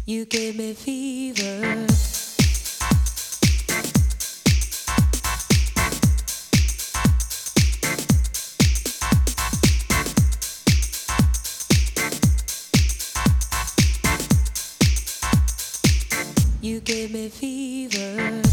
You give me fever. You give me fever.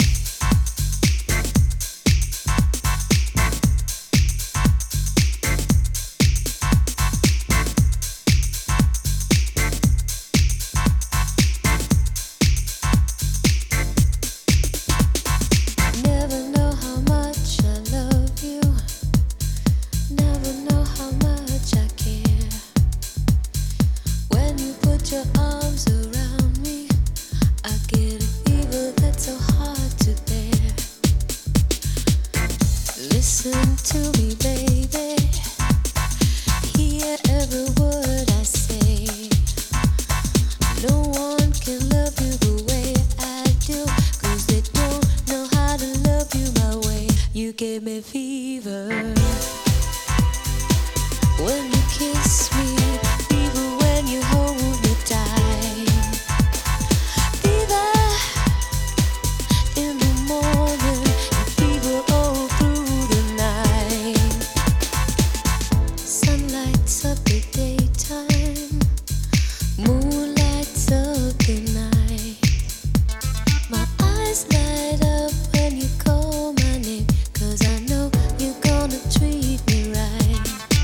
Listen to me, baby. Hear every word I say. No one can love you the way I do, 'cause they don't know how to love you my way. You give me fever when you kiss me, fever when you hold me tight, fever in the morning, and fever all through the night. Sun lights up the daytime, moon lights up the night. My eyes light up when you call my name, 'cause I know you're gonna treat me right.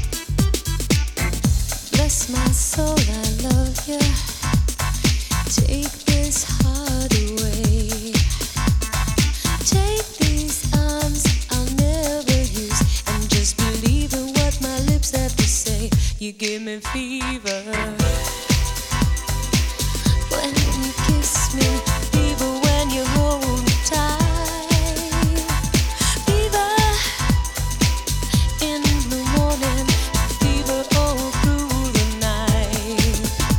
Bless my soul, I love you. Take this heart away. Take these arms I'll never use, and just believe in what my lips have to say. You give me fever when you kiss me, fever when you hold me tight, fever in the morning, fever all through the night.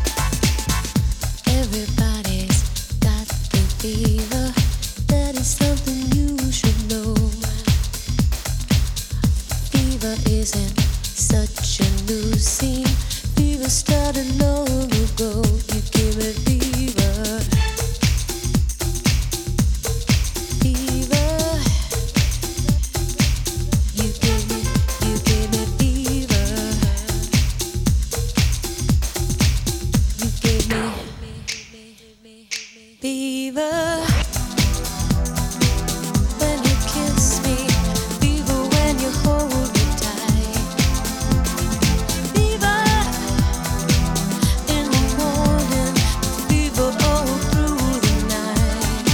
Everybody's got the fever. That is something you should know. Fever isn't such a new scene. Fever started long ago. You give me fever, fever. You give me fever. You give me fever. When you kiss me, fever when you hold me tight, fever in the morning, fever all through the night.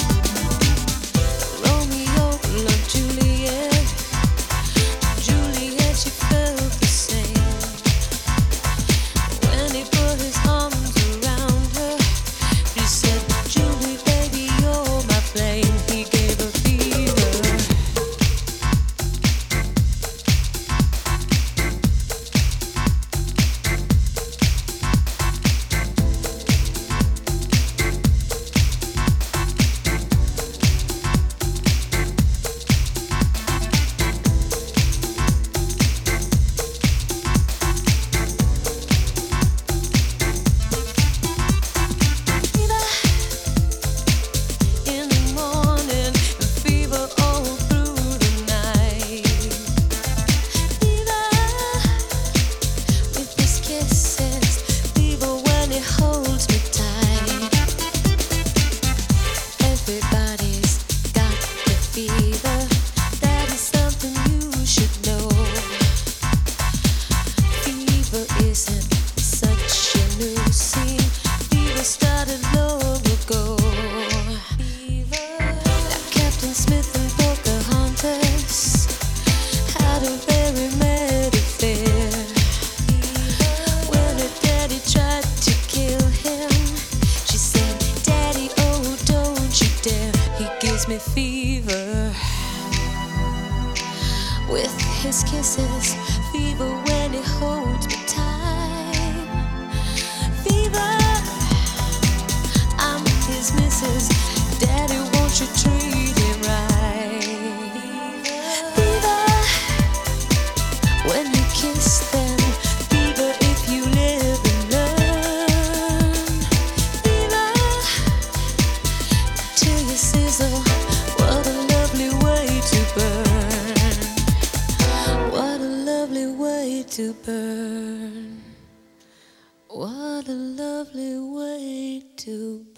Romeo loved Juliet, Juliet she felt the same. When he put his arms around her, he said, Julie, baby, you're my flame. He gave her fever. In the morning, and fever all through the night. Fever with his kisses, fever when he holds me tight. Everybody's got the fever. That is something you should know. Fever isn't such a new scene. Fever started long ago. Fever, like Captain Smith and Pocahontas had a very mad affair. When her daddy tried to kill him, she said, Daddy, oh, don't you dare. He gives me fever with his kisses, fever when he holds me tight, fever, I'm his missus. Daddy, won't you treat him right? Fever when you kiss them, fever if you live and learn. What a lovely way to